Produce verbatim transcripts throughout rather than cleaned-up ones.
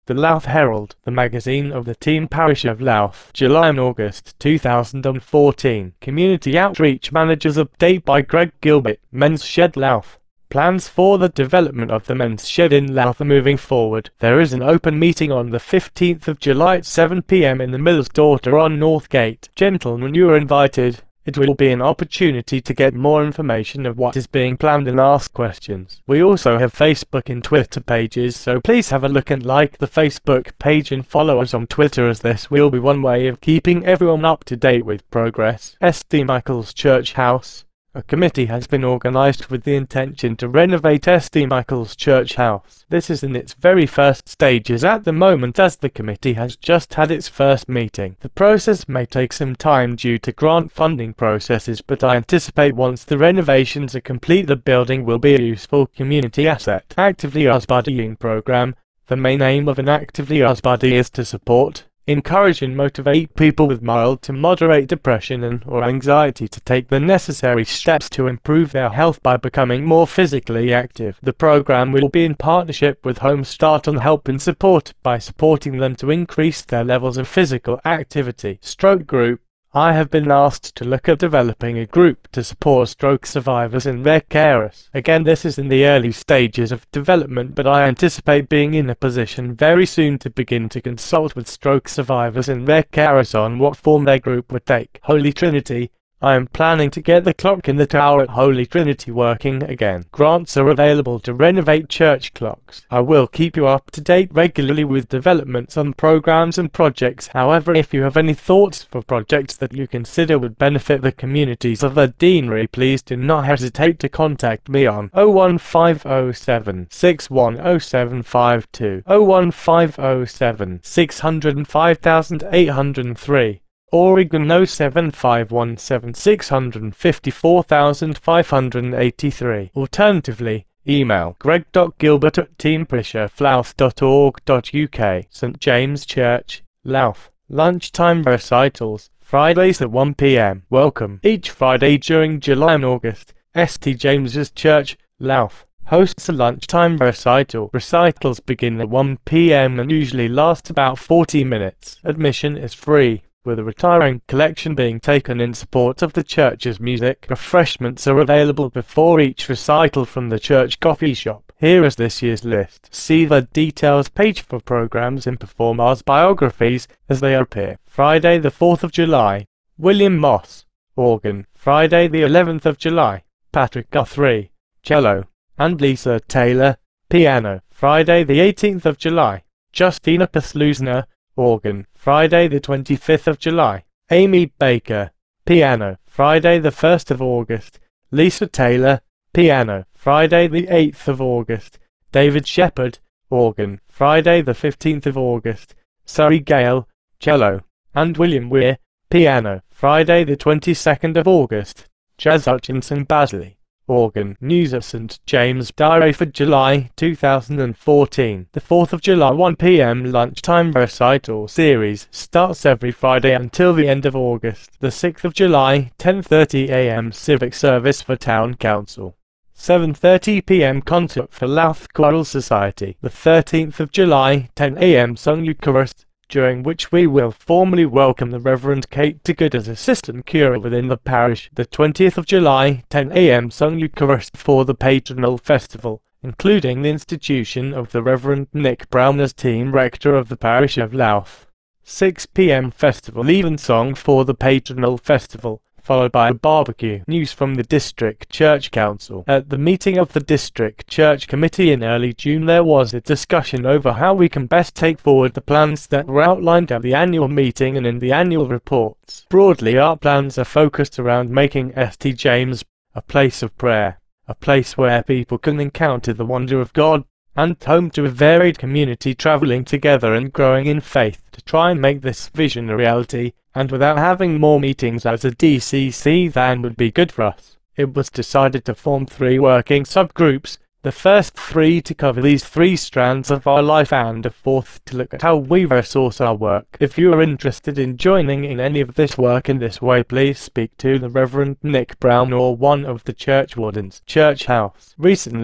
The Louth Herald, the magazine of the Team Parish of Louth, July and August two thousand fourteen. Community Outreach Managers Update by Greg Gilbert. Men's Shed Louth. Plans for the development of the men's shed in Louth are moving forward. There is an open meeting on the fifteenth of July at seven p m in the Miller's Daughter on Northgate. Gentlemen, you are invited. It will be an opportunity to get more information of what is being planned and ask questions. We also have Facebook and Twitter pages, so please have a look and like the Facebook page and follow us on Twitter, as this will be one way of keeping everyone up to date with progress. S D Michael's Church House. A committee has been organised with the intention to renovate S D Michael's Church House. This is in its very first stages at the moment, as the committee has just had its first meeting. The process may take some time due to grant funding processes, but I anticipate once the renovations are complete the building will be a useful community asset. Actively Husbuddying Programme. The main aim of an Actively Husbuddy is to support, encourage and motivate people with mild to moderate depression and or anxiety to take the necessary steps to improve their health by becoming more physically active. The program will be in partnership with Home Start on Help and Support by supporting them to increase their levels of physical activity. Stroke Group. I have been asked to look at developing a group to support stroke survivors and their carers. Again, this is in the early stages of development, but I anticipate being in a position very soon to begin to consult with stroke survivors and their carers on what form their group would take. Holy Trinity. I am planning to get the clock in the tower at Holy Trinity working again. Grants are available to renovate church clocks. I will keep you up to date regularly with developments on programs and projects. However, if you have any thoughts for projects that you consider would benefit the communities of the deanery, please do not hesitate to contact me on oh one five oh seven, six one oh seven five two, oh one five oh seven, six oh five eight oh three. Oregon oh seven five one seven, six five four five eight three. Alternatively, email greg dot gilbert at team parish of louth dot org dot u k. St James Church, Louth. Lunchtime recitals, Fridays at one p m. Welcome. Each Friday during July and August, S T James's Church, Louth hosts a lunchtime recital. Recitals begin at one p m and usually last about forty minutes. Admission is free, with a retiring collection being taken in support of the church's music. Refreshments are available before each recital from the church coffee shop. Here is this year's list. See the details page for programs and performers' biographies as they appear. Friday the fourth of July, William Moss, organ. Friday the eleventh of July, Patrick Guthrie, cello, and Lisa Taylor, piano. Friday the eighteenth of July, Justina Paslusner, organ. Friday the twenty-fifth of July, Amy Baker, piano. Friday the first of August, Lisa Taylor, piano. Friday the eighth of August, David Shepherd, organ. Friday the fifteenth of August, Surrey Gale, cello, and William Weir, piano. Friday the twenty-second of August, Jazz Hutchinson Basley, organ. News of St James Diary for July two thousand fourteen. The fourth of July one p m lunchtime recital series starts every Friday until the end of August. The sixth of July ten thirty a m civic service for Town Council. seven thirty p m concert for Louth Choral Society. The thirteenth of July ten a m sung Eucharist, during which we will formally welcome the Reverend Kate Tiggott as assistant curate within the parish. The twentieth of July, ten a m sung Eucharist for the Patronal Festival, including the institution of the Reverend Nick Brown as team rector of the parish of Louth. six p m festival evensong for the Patronal Festival, followed by a barbecue. News from the District Church Council. At the meeting of the District Church Committee in early June, there was a discussion over how we can best take forward the plans that were outlined at the annual meeting and in the annual reports. Broadly, our plans are focused around making S T James a place of prayer, a place where people can encounter the wonder of God, and home to a varied community travelling together and growing in faith. To try and make this vision a reality, and without having more meetings as a D C C than would be good for us, it was decided to form three working subgroups, the first three to cover these three strands of our life and a fourth to look at how we resource our work. If you are interested in joining in any of this work in this way, please speak to the Reverend Nick Brown or one of the church wardens. Church House. Recently,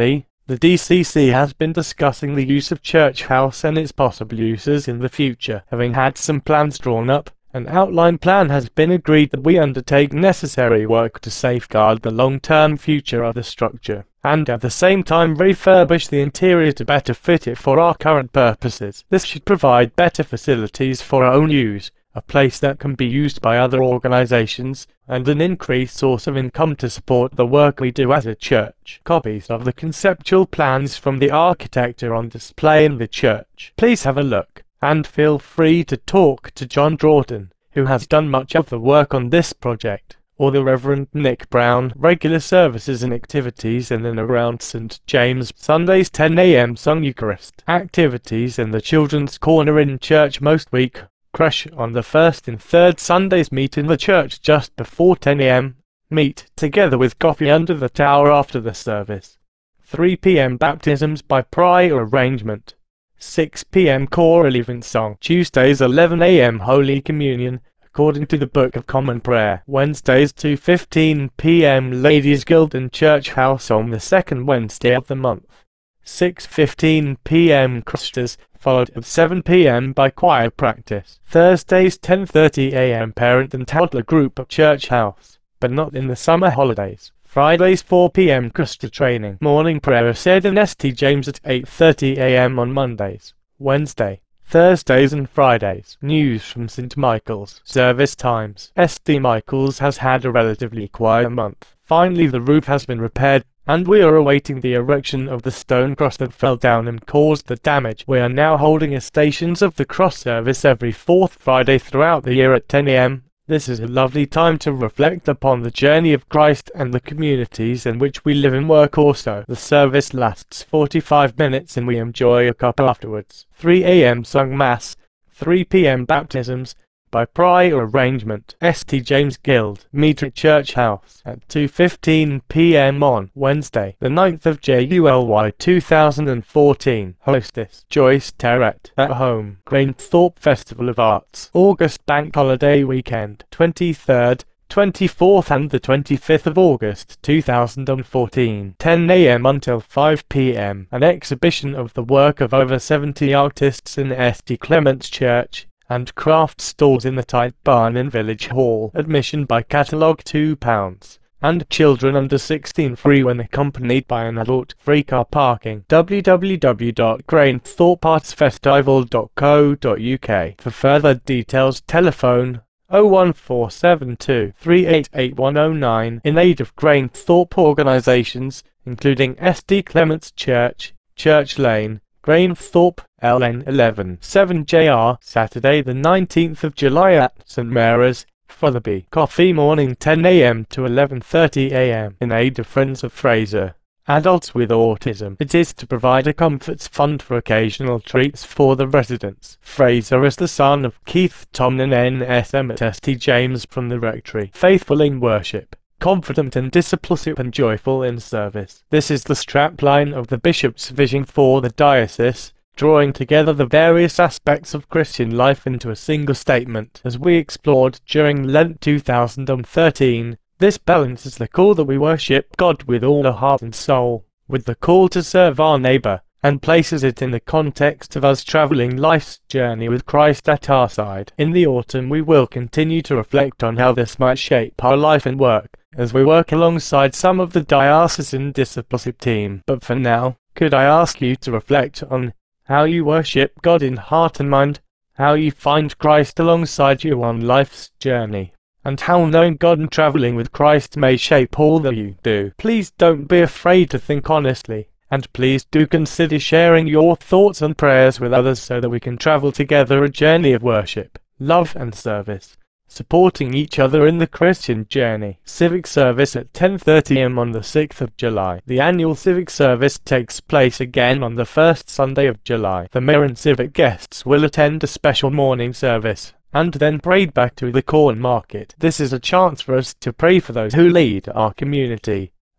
The D C C has been discussing the use of Church House and its possible uses in the future. Having had some plans drawn up, an outline plan has been agreed that we undertake necessary work to safeguard the long-term future of the structure, and at the same time refurbish the interior to better fit it for our current purposes. This should provide better facilities for our own use, a place that can be used by other organizations, and an increased source of income to support the work we do as a church. Copies of the conceptual plans from the architect are on display in the church. Please have a look, and feel free to talk to John Draughton, who has done much of the work on this project, or the Reverend Nick Brown. Regular services and activities in and around Saint James. Sundays ten a m Sung Eucharist. Activities in the Children's Corner in church most week. Crash on the first and third Sundays. Meet in the church just before ten a m Meet together with coffee under the tower after the service. three p m Baptisms by prior arrangement. six p m choral evensong. Tuesdays eleven a m Holy Communion, according to the Book of Common Prayer. Wednesdays two fifteen p m Ladies Guild and Church House on the second Wednesday of the month. six fifteen p m Crusters, followed at seven p m by choir practice. Thursdays ten thirty a m Parent and Toddler Group at Church House, but not in the summer holidays. Fridays four p m Crusher training. Morning prayer said in Saint James at eight thirty a m on Mondays, Wednesday, Thursdays and Fridays. News from Saint Michael's. Service times. Saint Michael's has had a relatively quiet month. Finally the roof has been repaired, and we are awaiting the erection of the stone cross that fell down and caused the damage. We are now holding a Stations of the Cross service every fourth Friday throughout the year at ten a m This is a lovely time to reflect upon the journey of Christ and the communities in which we live and work also. The service lasts forty-five minutes and we enjoy a cup afterwards. three a m Sung Mass. three p m Baptisms by prior arrangement. Saint James Guild. Meet at Church House at two fifteen p m on Wednesday, the ninth of July two thousand fourteen. Hostess Joyce Terrett. At home. Grainthorpe Festival of Arts. August Bank Holiday Weekend. twenty-third, twenty-fourth and the twenty-fifth of August two thousand fourteen. ten a m until five p m An exhibition of the work of over seventy artists in Saint Clement's Church, and craft stalls in the Tight Barn in Village Hall. Admission by catalogue two pounds, and children under sixteen free when accompanied by an adult. Free car parking. w w w dot grainthorpe arts festival dot co dot u k. For further details telephone oh one four seven two, three eight eight one oh nine in aid of Grainthorpe organisations, including Saint Clement's Church, Church Lane, Grainthorpe, L N eleven seven J R. Saturday the nineteenth of July at St Mary's, Fotherby. Coffee morning ten a m to eleven thirty a m in aid of Friends of Fraser. Adults with autism. It is to provide a comforts fund for occasional treats for the residents. Fraser is the son of Keith Tomlin N S M at Saint James from the rectory. Faithful in worship, confident and disciplined and joyful in service. This is the strapline of the Bishop's vision for the diocese, drawing together the various aspects of Christian life into a single statement. As we explored during Lent two thousand thirteen, this balances the call that we worship God with all our heart and soul, with the call to serve our neighbour, and places it in the context of us travelling life's journey with Christ at our side. In the autumn we will continue to reflect on how this might shape our life and work, as we work alongside some of the diocesan discipleship team. But for now, could I ask you to reflect on how you worship God in heart and mind, how you find Christ alongside you on life's journey, and how knowing God and travelling with Christ may shape all that you do. Please don't be afraid to think honestly, and please do consider sharing your thoughts and prayers with others so that we can travel together a journey of worship, love and service, supporting each other in the Christian journey. Civic service at ten thirty a m on the sixth of July. The annual civic service takes place again on the first Sunday of July. The mayor and civic guests will attend a special morning service, and then parade back to the corn market. This is a chance for us to pray for those who lead our community,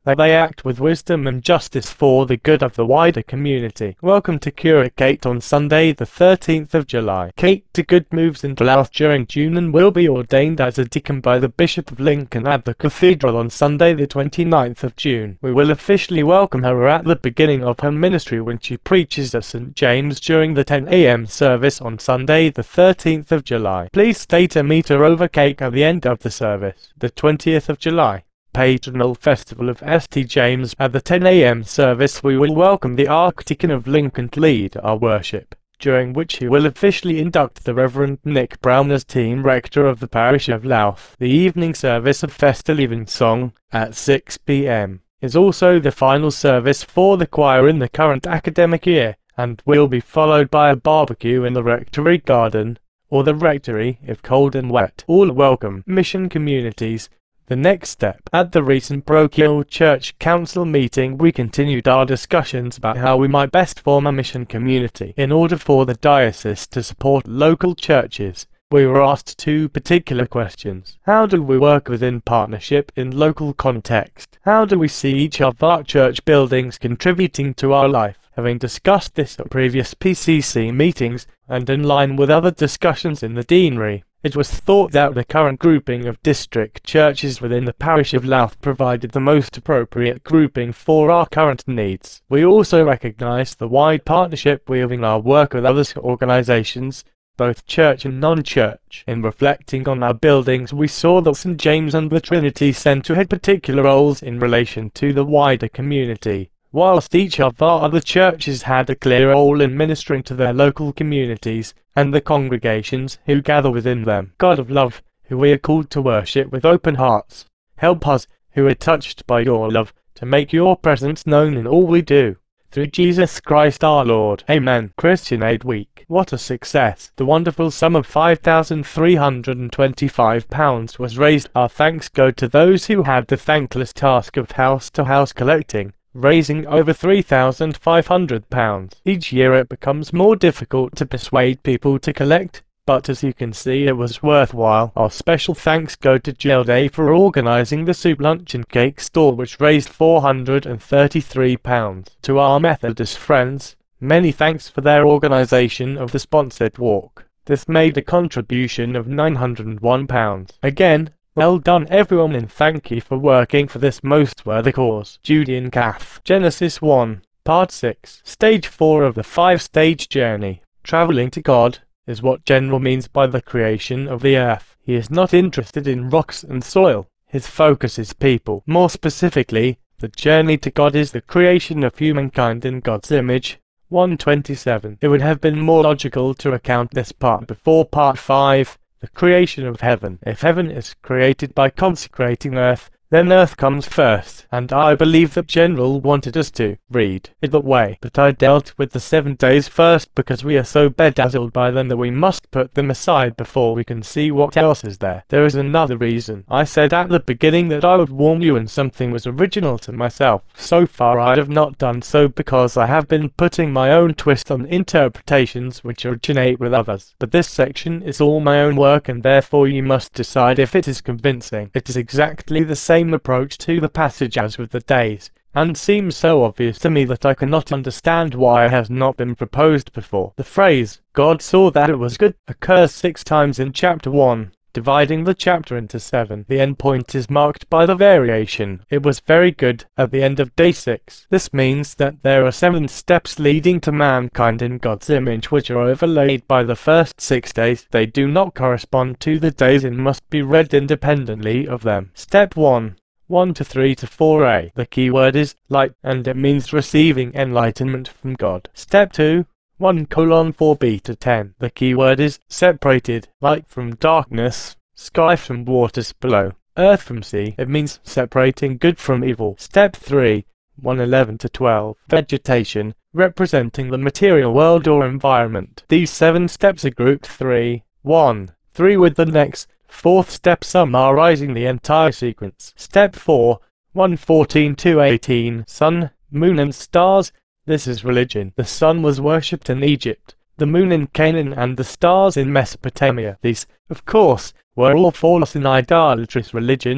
that they act with wisdom and justice for the good of the wider community. Welcome to Curate Kate on Sunday the thirteenth of July. Kate DeGood moves into Louth during June and will be ordained as a deacon by the Bishop of Lincoln at the Cathedral on Sunday the twenty-ninth of June. We will officially welcome her at the beginning of her ministry when she preaches at Saint James during the ten A M service on Sunday the thirteenth of July. Please stay to meet her over cake at the end of the service. The twentieth of July. Patronal Festival of Saint James. At the ten A M service we will welcome the Archdeacon of Lincoln to lead our worship, during which he will officially induct the Reverend Nick Brown as team rector of the parish of Louth. The evening service of Festal Evensong, at six P M, is also the final service for the choir in the current academic year, and will be followed by a barbecue in the rectory garden, or the rectory if cold and wet. All welcome. Mission communities. The next step. At the recent parochial church council meeting we continued our discussions about how we might best form a mission community. In order for the diocese to support local churches, we were asked two particular questions. How do we work within partnership in local context? How do we see each of our church buildings contributing to our life? Having discussed this at previous P C C meetings, and in line with other discussions in the deanery, it was thought that the current grouping of district churches within the parish of Louth provided the most appropriate grouping for our current needs. We also recognised the wide partnership we have in our work with other organisations, both church and non-church. In reflecting on our buildings we saw that Saint James and the Trinity Centre had particular roles in relation to the wider community, whilst each of our other churches had a clear role in ministering to their local communities and the congregations who gather within them. God of love, who we are called to worship with open hearts, help us, who are touched by your love, to make your presence known in all we do. Through Jesus Christ our Lord. Amen. Christian Aid Week. What a success. The wonderful sum of five thousand three hundred twenty-five pounds was raised. Our thanks go to those who had the thankless task of house-to-house collecting, raising over three thousand five hundred pounds. Each year it becomes more difficult to persuade people to collect, but as you can see it was worthwhile. Our special thanks go to Gilday for organising the soup lunch and cake stall which raised four hundred thirty-three pounds. To our Methodist friends, many thanks for their organisation of the sponsored walk. This made a contribution of nine hundred one pounds. Again, well done everyone and thank you for working for this most worthy cause. Judy and Kath. Genesis one, Part six. Stage four of the five-stage journey. Travelling to God is what General means by the creation of the earth. He is not interested in rocks and soil. His focus is people. More specifically, the journey to God is the creation of humankind in God's image. one twenty-seven. It would have been more logical to account this part before Part five. The creation of heaven. If heaven is created by consecrating earth, then earth comes first, and I believe that General wanted us to read it that way. But I dealt with the seven days first because we are so bedazzled by them that we must put them aside before we can see what else is there. There is another reason. I said at the beginning that I would warn you when something was original to myself. So far I have not done so because I have been putting my own twist on interpretations which originate with others. But this section is all my own work and therefore you must decide if it is convincing. It is exactly the same approach to the passage as with the days, and seems so obvious to me that I cannot understand why it has not been proposed before. The phrase, God saw that it was good, occurs six times in chapter one, dividing the chapter into seven. The end point is marked by the variation, it was very good, at the end of day six. This means that there are seven steps leading to mankind in God's image which are overlaid by the first six days. They do not correspond to the days and must be read independently of them. Step one. one to three to four A. The key word is light, and it means receiving enlightenment from God. Step two. one colon four B to ten. The key word is separated, light from darkness, sky from waters below, earth from sea. It means separating good from evil. Step three. one eleven to twelve. Vegetation, representing the material world or environment. These seven steps are grouped three, one, three with the next, fourth step summarizing the entire sequence. Step four. one fourteen to eighteen. Sun, moon and stars. This is religion. The sun was worshipped in Egypt, the moon in Canaan and the stars in Mesopotamia. These, of course, were all false and idolatrous religions,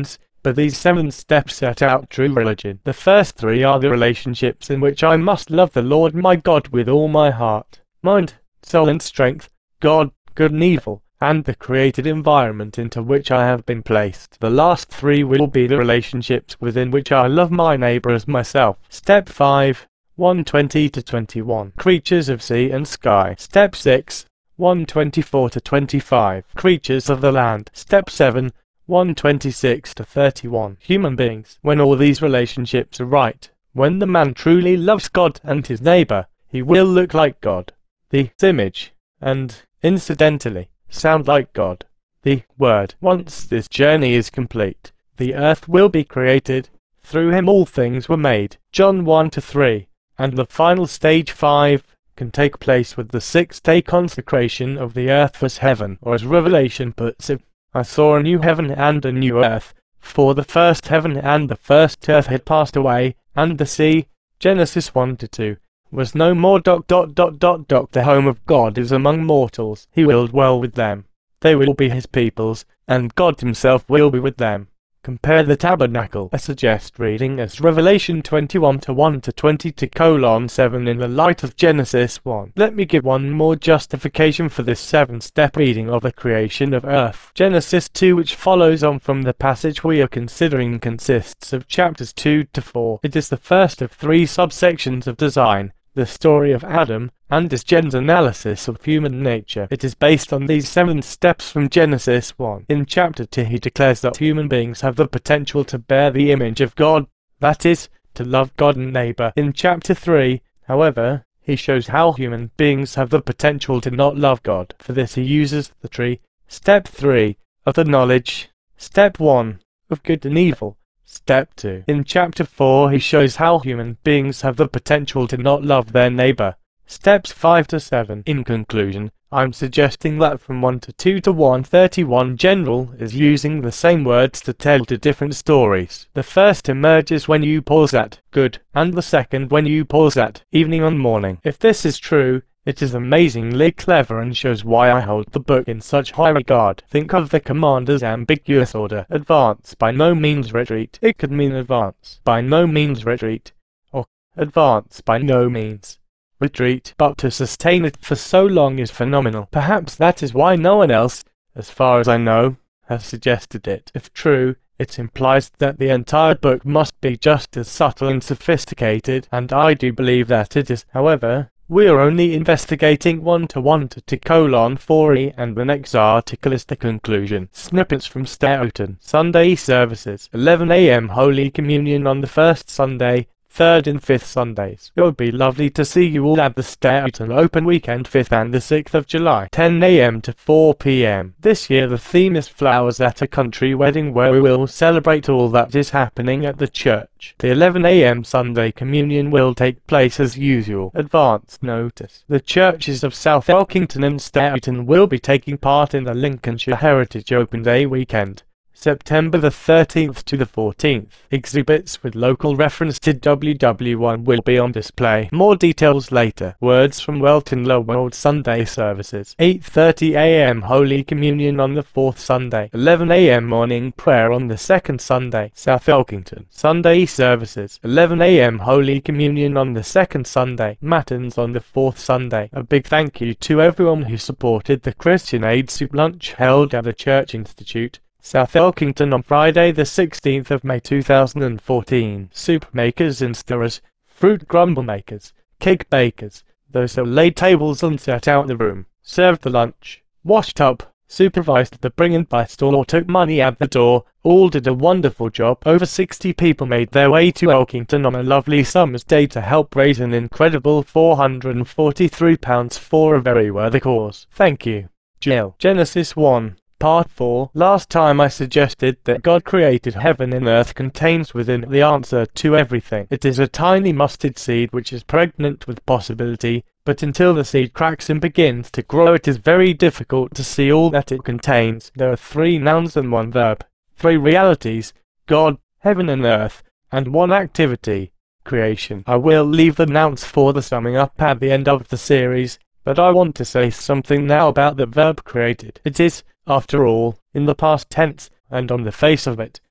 For these seven steps set out true religion. The first three are the relationships in which I must love the Lord my God with all my heart, mind, soul and strength, God, good and evil, and the created environment into which I have been placed. The last three will be the relationships within which I love my neighbor as myself. Step five, one twenty to twenty-one. Creatures of sea and sky. Step six, one twenty-four to twenty-five. Creatures of the land. Step seven, one twenty-six to thirty-one. Human beings. When all these relationships are right, when the man truly loves God and his neighbor, he will look like God, the image, and, incidentally, sound like God, the Word. Once this journey is complete, the earth will be created, through him all things were made, John one to three, and the final stage five can take place with the six-day consecration of the earth as heaven, or as Revelation puts it, I saw a new heaven and a new earth, for the first heaven and the first earth had passed away, and the sea, Genesis one to two, was no more. Dot dot dot dot dot. The home of God is among mortals. He will dwell with them. They will be his peoples, and God himself will be with them. Compare the tabernacle. I suggest reading as Revelation twenty-one to one to twenty to colon seven in the light of Genesis one. Let me give one more justification for this seven-step reading of the creation of earth. Genesis two, which follows on from the passage we are considering, consists of chapters two to four. It is the first of three subsections of design, the story of Adam, and is Jen's analysis of human nature. It is based on these seven steps from Genesis one. In chapter two he declares that human beings have the potential to bear the image of God, that is, to love God and neighbor. In chapter three, however, he shows how human beings have the potential to not love God. For this he uses the tree, step three, of the knowledge, step one, of good and evil, step two. In chapter four he shows how human beings have the potential to not love their neighbor, steps five to seven. In conclusion, I'm suggesting that from one to two to one thirty-one general is using the same words to tell two different stories. The first emerges when you pause at good, and the second when you pause at evening and morning. If this is true, it is amazingly clever and shows why I hold the book in such high regard. Think of the commander's ambiguous order. Advance, by no means retreat. It could mean advance, by no means retreat, or advance, by no means retreat, but to sustain it for so long is phenomenal. Perhaps that is why no one else, as far as I know, has suggested it. If true, it implies that the entire book must be just as subtle and sophisticated, and I do believe that it is. However, we are only investigating one to one to colon four e, and the next article is the conclusion. Snippets from Stoughton. Sunday services. eleven a m Holy Communion on the first Sunday, third and fifth Sundays. It would be lovely to see you all at the Stoughton Open Weekend fifth and the sixth of July, ten a m to four p m This year the theme is Flowers at a Country Wedding, where we will celebrate all that is happening at the church. The eleven a m Sunday Communion will take place as usual. Advance notice. The churches of South Elkington and Stoughton will be taking part in the Lincolnshire Heritage Open Day weekend, September the thirteenth to the fourteenth. Exhibits with local reference to W W one will be on display. More details later. Words from Welton Lowood. Sunday services. eight thirty a m Holy Communion on the fourth Sunday. eleven a m Morning prayer on the second Sunday. South Elkington. Sunday services. eleven a m Holy Communion on the second Sunday. Matins on the fourth Sunday. A big thank you to everyone who supported the Christian Aid Soup Lunch held at the Church Institute, South Elkington, on Friday the sixteenth of May two thousand fourteen. Soup makers and stirrers, fruit grumble makers, cake bakers, those who laid tables and set out the room, served the lunch, washed up, supervised the bringing by stall or took money at the door, all did a wonderful job. Over sixty people made their way to Elkington on a lovely summer's day to help raise an incredible four hundred forty-three pounds for a very worthy cause. Thank you. Jill. Genesis one. Part four. Last time I suggested that God created heaven and earth contains within it the answer to everything. It is a tiny mustard seed which is pregnant with possibility, but until the seed cracks and begins to grow it is very difficult to see all that it contains. There are three nouns and one verb, three realities, God, heaven and earth, and one activity, creation. I will leave the nouns for the summing up at the end of the series, but I want to say something now about the verb created. It is, after all, in the past tense, and on the face of it,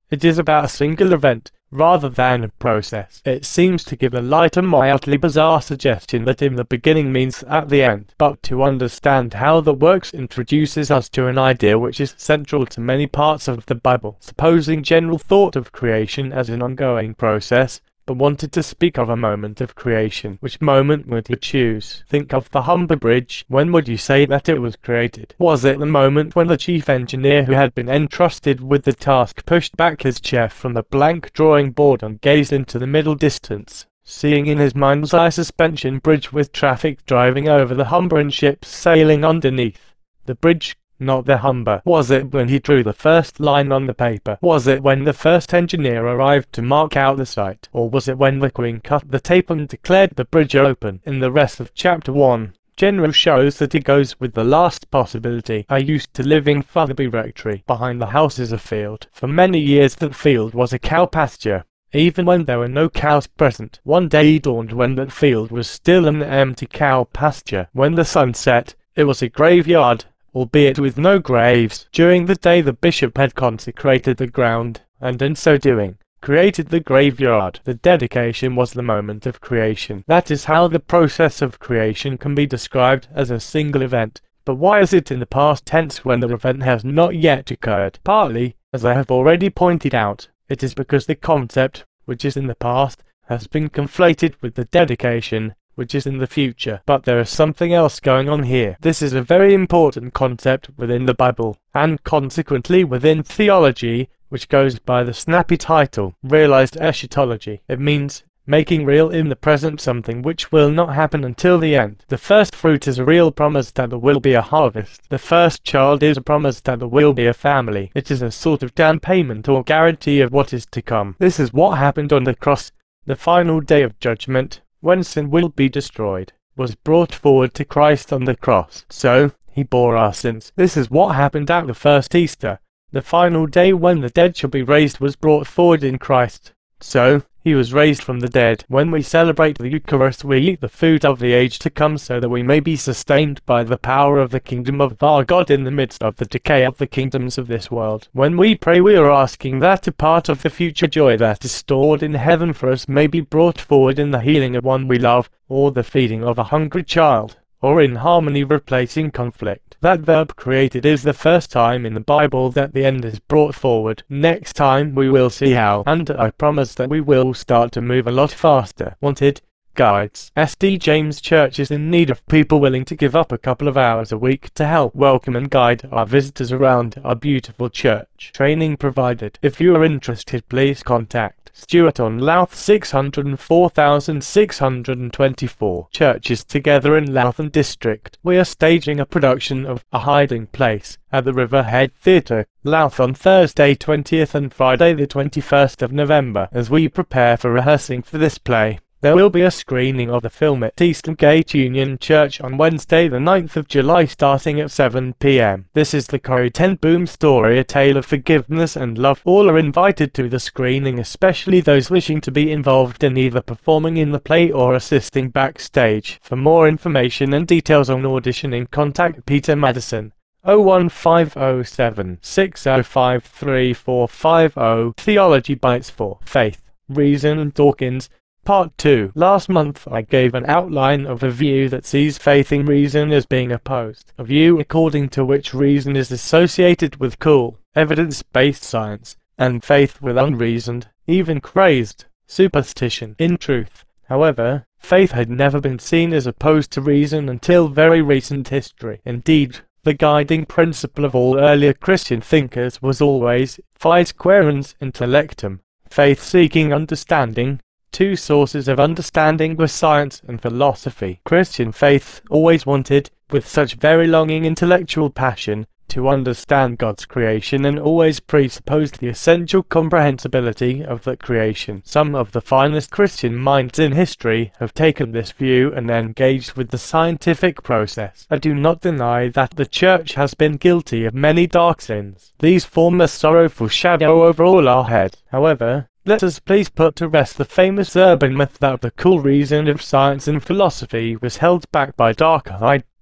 It is about a single event, rather than a process. It seems to give a light and mildly bizarre suggestion that in the beginning means at the end. But to understand how that works introduces us to an idea which is central to many parts of the Bible. Supposing general thought of creation as an ongoing process, but wanted to speak of a moment of creation. Which moment would you choose? Think of the Humber Bridge. When would you say that it was created? Was it the moment when the chief engineer who had been entrusted with the task pushed back his chair from the blank drawing board and gazed into the middle distance, seeing in his mind's eye suspension bridge with traffic driving over the Humber and ships sailing underneath? The bridge, not the Humber. Was it when he drew the first line on the paper? Was it when the first engineer arrived to mark out the site? Or was it when the Queen cut the tape and declared the bridge open? In the rest of chapter one, General shows that he goes with the last possibility. I used to live in Fotherby Rectory. Behind the house is a field. For many years that field was a cow pasture, even when there were no cows present. One day dawned when that field was still an empty cow pasture. When the sun set, it was a graveyard, albeit with no graves. During the day the bishop had consecrated the ground, and in so doing, created the graveyard. The dedication was the moment of creation. That is how the process of creation can be described as a single event. But why is it in the past tense when the event has not yet occurred? Partly, as I have already pointed out, it is because the concept, which is in the past, has been conflated with the dedication, which is in the future. But there is something else going on here. This is a very important concept within the Bible, and consequently within theology, which goes by the snappy title, Realized Eschatology. It means making real in the present something which will not happen until the end. The first fruit is a real promise that there will be a harvest. The first child is a promise that there will be a family. It is a sort of down payment or guarantee of what is to come. This is what happened on the cross. The final day of judgment, when sin will be destroyed, was brought forward to Christ on the cross. So, he bore our sins. This is what happened at the first Easter. The final day when the dead shall be raised was brought forward in Christ. So, he was raised from the dead. When we celebrate the Eucharist, we eat the food of the age to come so that we may be sustained by the power of the kingdom of our God in the midst of the decay of the kingdoms of this world. When we pray, we are asking that a part of the future joy that is stored in heaven for us may be brought forward in the healing of one we love, or the feeding of a hungry child, or in harmony replacing conflict. That verb created is the first time in the Bible that the end is brought forward. Next time we will see how, and I promise that we will start to move a lot faster. Wanted guides. S D James Church is in need of people willing to give up a couple of hours a week to help welcome and guide our visitors around our beautiful church. Training provided. If you are interested, please contact Stuart on Louth six hundred four thousand six hundred twenty-four. Churches together in Louth District. We are staging a production of A Hiding Place at the Riverhead Theatre, Louth on Thursday twentieth and Friday the twenty-first of November. As we prepare for rehearsing for this play, there will be a screening of the film at Eastgate Union Church on Wednesday the ninth of July starting at seven p m. This is the Corrie ten Boom story, a tale of forgiveness and love. All are invited to the screening, especially those wishing to be involved in either performing in the play or assisting backstage. For more information and details on auditioning, contact Peter Madison, oh one five oh seven, six oh five, three four five oh. Theology Bites for Faith, Reason and Dawkins. Part two. Last month I gave an outline of a view that sees faith in reason as being opposed. A view according to which reason is associated with cool, evidence-based science, and faith with unreasoned, even crazed, superstition. In truth, however, faith had never been seen as opposed to reason until very recent history. Indeed, the guiding principle of all earlier Christian thinkers was always Fides Quaerens Intellectum, faith seeking understanding. Two sources of understanding were science and philosophy. Christian faith always wanted, with such very longing intellectual passion, to understand God's creation, and always presupposed the essential comprehensibility of that creation. Some of the finest Christian minds in history have taken this view and engaged with the scientific process. I do not deny that the Church has been guilty of many dark sins. These form a sorrowful shadow over all our heads. However, let us please put to rest the famous urban myth that the cool reason of science and philosophy was held back by dark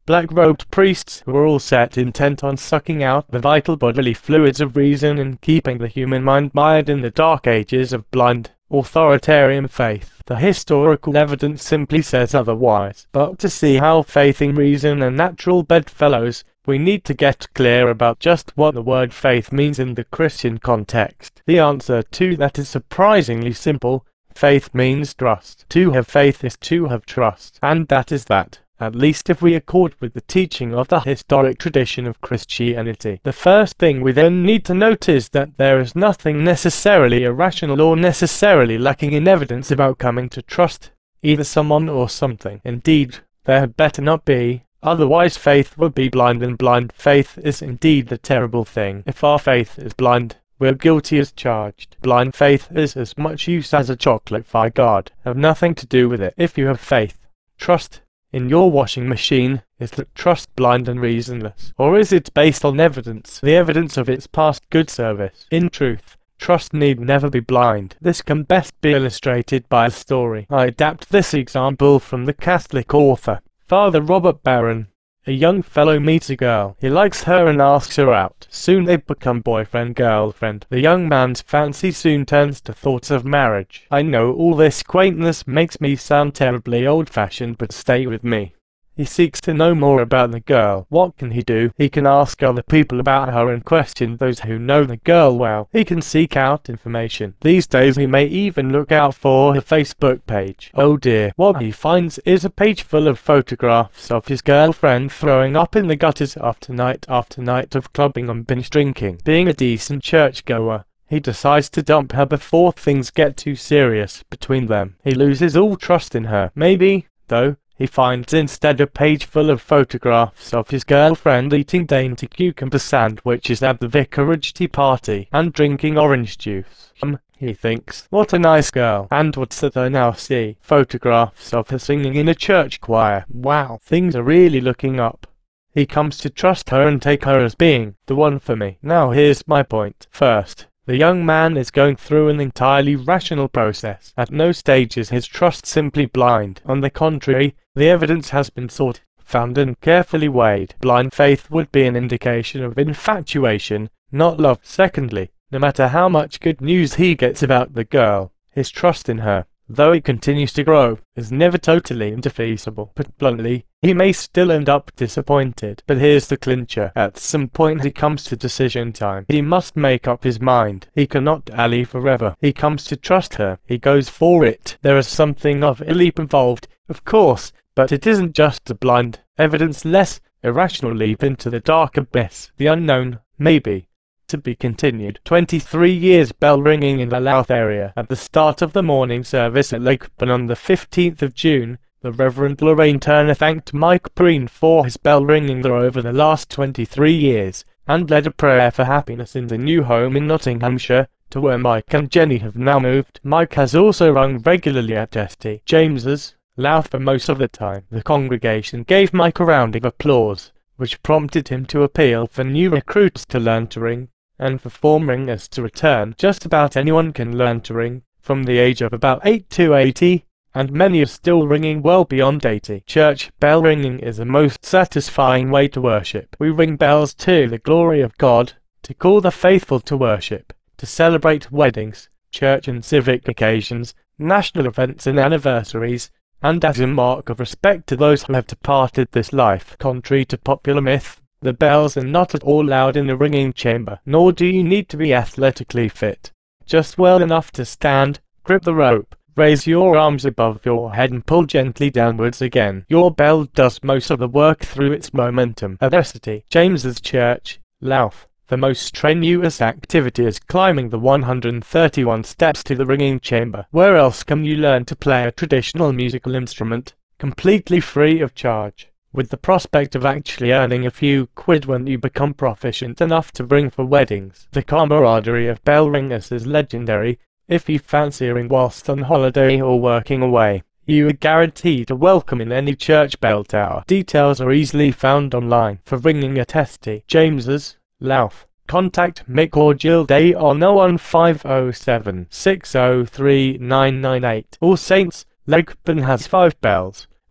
black-robed priests who are all set intent on sucking out the vital bodily fluids of reason and keeping the human mind mired in the dark ages of blind, authoritarian faith. The historical evidence simply says otherwise. But to see how faith in reason and natural bedfellows, we need to get clear about just what the word faith means in the Christian context. The answer to that is surprisingly simple. Faith means trust. To have faith is to have trust. And that is that, at least if we accord with the teaching of the historic tradition of Christianity. The first thing we then need to note is that there is nothing necessarily irrational or necessarily lacking in evidence about coming to trust either someone or something. Indeed, there had better not be, otherwise faith would be blind, and blind faith is indeed the terrible thing. If our faith is blind, we're guilty as charged. Blind faith is as much use as a chocolate by God. Have nothing to do with it. If you have faith, trust in your washing machine, is that trust blind and reasonless? Or is it based on evidence, the evidence of its past good service? In truth, trust need never be blind. This can best be illustrated by a story. I adapt this example from the Catholic author, Father Robert Barron. A young fellow meets a girl. He likes her and asks her out. Soon they become boyfriend-girlfriend. The young man's fancy soon turns to thoughts of marriage. I know all this quaintness makes me sound terribly old-fashioned, but stay with me. He seeks to know more about the girl. What can he do? He can ask other people about her and question those who know the girl well. He can seek out information. These days he may even look out for her Facebook page. Oh dear. What he finds is a page full of photographs of his girlfriend throwing up in the gutters after night after night of clubbing and binge drinking. Being a decent churchgoer, he decides to dump her before things get too serious between them. He loses all trust in her. Maybe, though, he finds instead a page full of photographs of his girlfriend eating dainty cucumber sandwiches at the vicarage tea party and drinking orange juice. Um, he thinks, what a nice girl. And what's that I now see? Photographs of her singing in a church choir. Wow, things are really looking up. He comes to trust her and take her as being the one for me. Now here's my point. First, the young man is going through an entirely rational process. At no stage is his trust simply blind. On the contrary, the evidence has been sought, found and carefully weighed. Blind faith would be an indication of infatuation, not love. Secondly, no matter how much good news he gets about the girl, his trust in her, though it continues to grow, is never totally indefeasible. Put bluntly, he may still end up disappointed. But here's the clincher. At some point he comes to decision time. He must make up his mind. He cannot dally forever. He comes to trust her. He goes for it. There is something of a leap involved, of course, but it isn't just a blind, evidence-less, irrational leap into the dark abyss. The unknown, maybe. To be continued. twenty-three years bell ringing in the Louth area. At the start of the morning service at Lakeburn on the fifteenth of June, the Reverend Lorraine Turner thanked Mike Breen for his bell ringing there over the last twenty-three years, and led a prayer for happiness in the new home in Nottinghamshire, to where Mike and Jenny have now moved. Mike has also rung regularly at S T James's, Louth for most of the time. The congregation gave Mike a round of applause, which prompted him to appeal for new recruits to learn to ring, and for former ringers to return. Just about anyone can learn to ring, from the age of about eight to eighty, and many are still ringing well beyond eighty. Church bell ringing is a most satisfying way to worship. We ring bells to the glory of God, to call the faithful to worship, to celebrate weddings, church and civic occasions, national events and anniversaries, and as a mark of respect to those who have departed this life. Contrary to popular myth, the bells are not at all loud in the ringing chamber, nor do you need to be athletically fit. Just well enough to stand, grip the rope, raise your arms above your head and pull gently downwards again. Your bell does most of the work through its momentum. At S T James's Church, Louth, the most strenuous activity is climbing the one hundred thirty-one steps to the ringing chamber. Where else can you learn to play a traditional musical instrument, completely free of charge, with the prospect of actually earning a few quid when you become proficient enough to ring for weddings? The camaraderie of bell ringers is legendary. If you fancy ring whilst on holiday or working away, you are guaranteed a welcome in any church bell tower. Details are easily found online. For ringing at S T James's, Louth, contact Mick or Jill Day on oh one five oh seven, six oh three, nine nine eight. All Saints, Lakeburn has five bells,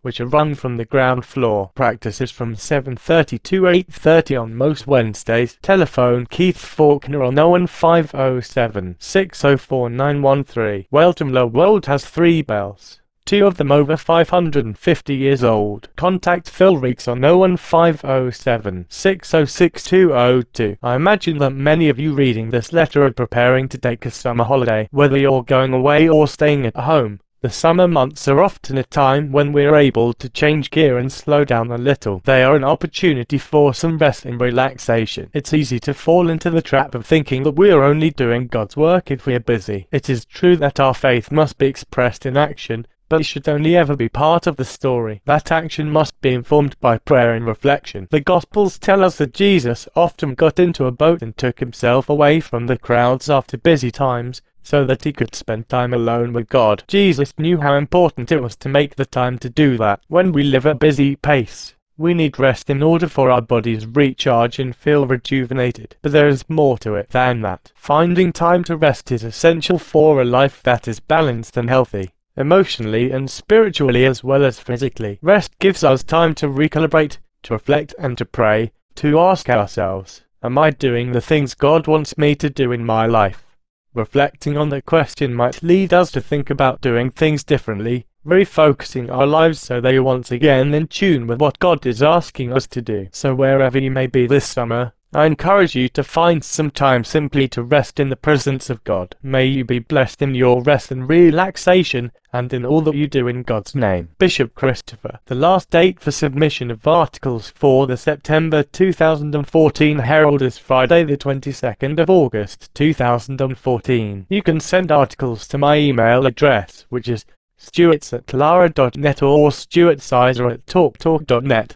which are run from the ground floor. Practices from seven thirty to eight thirty on most Wednesdays. Telephone Keith Faulkner on oh one five oh seven, six oh four nine one three. Welton Low World has three bells, two of them over five hundred fifty years old. Contact Phil Reeks on oh one five oh seven, six oh six two oh two. I imagine that many of you reading this letter are preparing to take a summer holiday. Whether you're going away or staying at home, the summer months are often a time when we're able to change gear and slow down a little. They are an opportunity for some rest and relaxation. It's easy to fall into the trap of thinking that we are only doing God's work if we are busy. It is true that our faith must be expressed in action, but it should only ever be part of the story. That action must be informed by prayer and reflection. The Gospels tell us that Jesus often got into a boat and took himself away from the crowds after busy times, so that he could spend time alone with God. Jesus knew how important it was to make the time to do that. When we live a busy pace, we need rest in order for our bodies recharge and feel rejuvenated. But there is more to it than that. Finding time to rest is essential for a life that is balanced and healthy, emotionally and spiritually as well as physically. Rest gives us time to recalibrate, to reflect and to pray, to ask ourselves, am I doing the things God wants me to do in my life? Reflecting on the question might lead us to think about doing things differently, refocusing our lives so they are once again in tune with what God is asking us to do. So wherever you may be this summer, I encourage you to find some time simply to rest in the presence of God. May you be blessed in your rest and relaxation, and in all that you do in God's name. Bishop Christopher. The last date for submission of articles for the September two thousand fourteen Herald is Friday the twenty-second of August two thousand fourteen. You can send articles to my email address, which is stuarts at clara dot net or stuartsizer at talktalk dot net.